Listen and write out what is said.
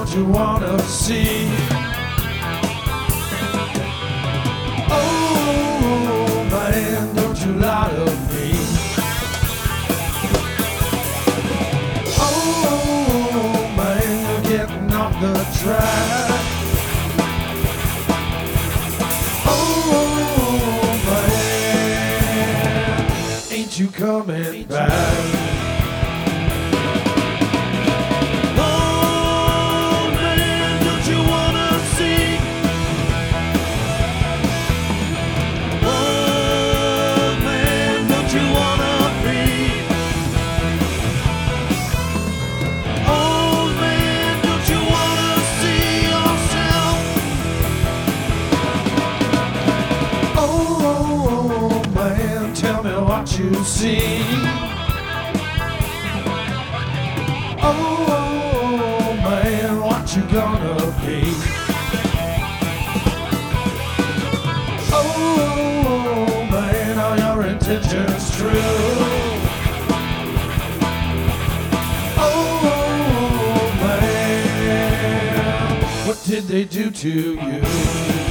don't you wanna see? Oh man, don't you lie to me. Oh man, you're getting off the track. Oh man, ain't you coming back? What you see? Oh man, what you gonna be? Oh man, are your intentions true? Oh man, what did they do to you?